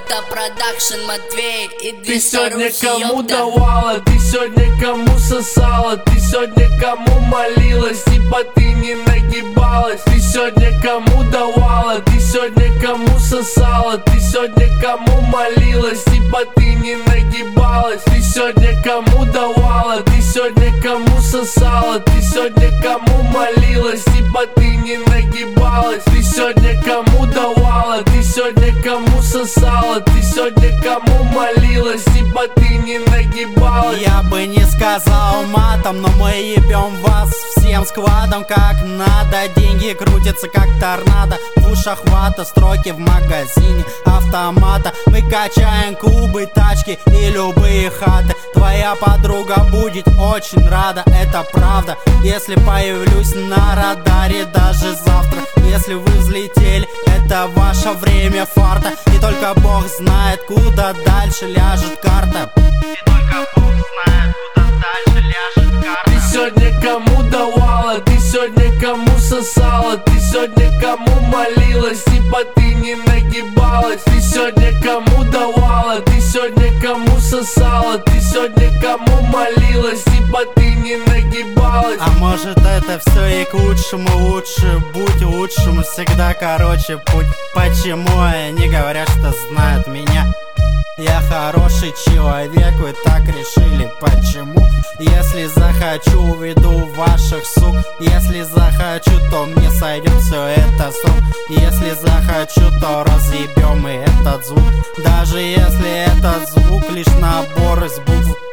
Это продакшн Матвей и Ты 200 сегодня Руси, кому ёпта. давала, ты сегодня кому сосала, ты сегодня кому молилась, типа ты не нагибалась. Ты сегодня кому давала, ты сегодня кому сосала, ты сегодня кому молилась, типа ты не нагибалась. Ты сегодня кому давала, ты сегодня кому сосала, ты сегодня кому молилась, типа ты не нагибалась. Ты сегодня кому давала, ты сегодня кому сосала, ты сегодня кому молилась, типа ты не нагибалась. Я бы не сказал матом, но мы ебем вас всем складом как надо. Деньги крутятся как торнадо, в ушах вата, строки в магазине автомата. Мы качаем кубы, тачки и любые хаты. Твоя подруга будет очень рада, это правда, если появлюсь на радаре даже завтра. Если вы взлетели, это ваше время фарта, и только Бог знает, куда дальше ляжет карта. И только Бог знает, куда дальше ляжет карта. Ты сегодня кому давала, ты сегодня кому сосала, ты сегодня кому молилась, типа ты не нагибалась. Ты сегодня кому давала, ты сегодня кому сосала, ты сегодня кому молилась, типа ты не нагибалась. А может это все и к лучшему, лучше будь лучшим всегда, короче, путь. Почему они говорят, что знают меня? Я хороший человек, вы так решили, почему? Если захочу, уведу ваших сук. Если захочу, то мне сойдет все это с рук. Если захочу, то разъебем и этот звук. Даже если этот звук лишь набор из букв.